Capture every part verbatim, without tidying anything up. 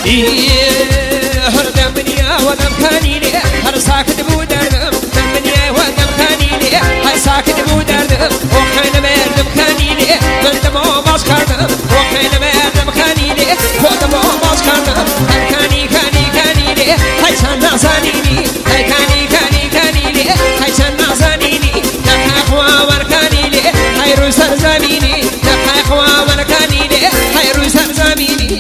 هردم منيا ودم كانيني هر ساكت بودردم دم منيا ودم كانيني هر ساكت بودردم وخينا مردم كانيني من دمو باز كردم وخينا مردم كانيني ودمو باز كردم هر كاني كاني كانيني هاي سان نازانيني هاي كاني كاني كانيني هاي سان نازانيني نكا خوا وركانيني هاي روي سر زميني نكا خوا وركانيني هاي روي سر زميني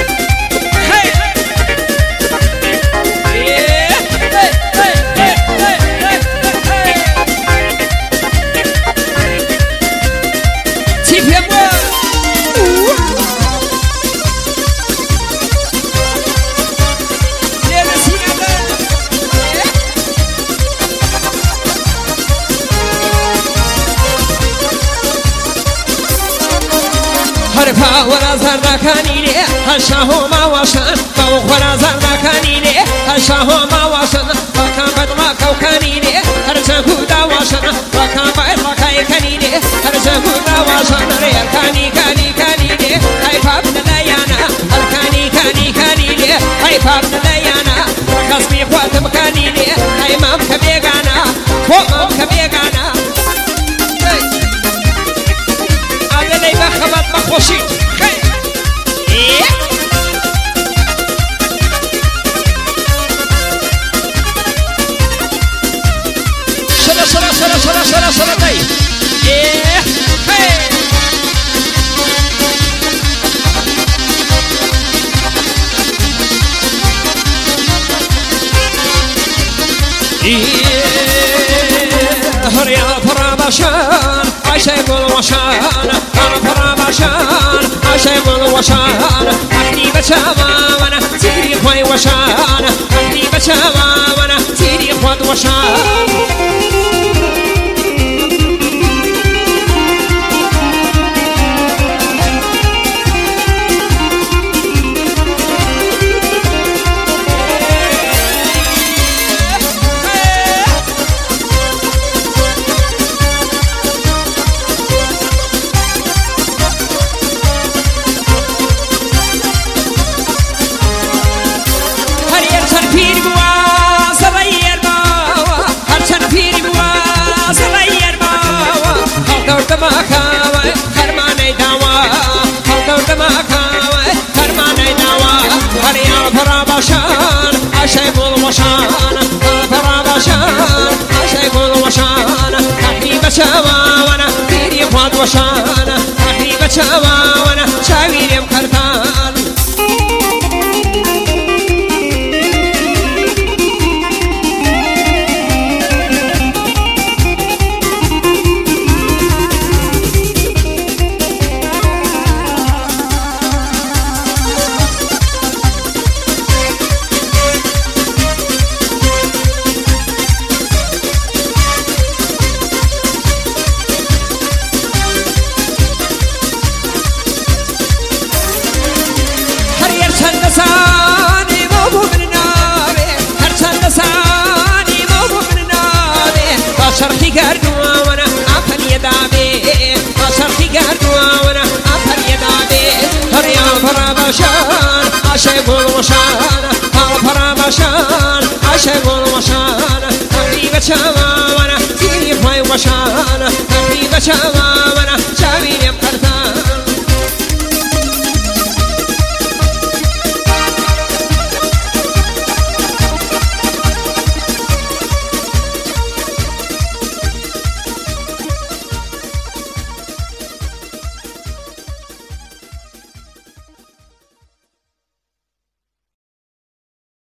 هرفا ورا زردا كانيني هشاهو ما واشن باو ورا زردا كانيني هشاهو ما واشن باكا بدما كو كانيني هرجهو دا واشن باكا بدما كاي كانيني هرجهو دا واشن ريال كاني كاني كانيني هاي فابن ليانا الكاني كاني كانيني هاي فابن ليانا ركسمي خواتم كانيني هاي مام كبيغانا مام كبيغانا عدلي بخبط مخوشي خير ايه شلا شلا شلا شلا شلا شلا داي ايه خير ايه هريا فرابشان عشاق الوشان أنا فرابشان عشاق الوشان أحني بشاما وانا سيري خوي وشان أحني بشاما وانا سيري خود وشان فرابشان عشاق الوشان فرابشان عشاق الوشان أحني بشاما وانا تيري خواد وشان أحني بشاما وانا شاويري مكرتان شرخي قردوا وانا أفر يدابي شرخي قردوا وانا أفر يدابي هريا فرابشان عشاق الوشان فرابشان عشاق الوشان أحني بشاما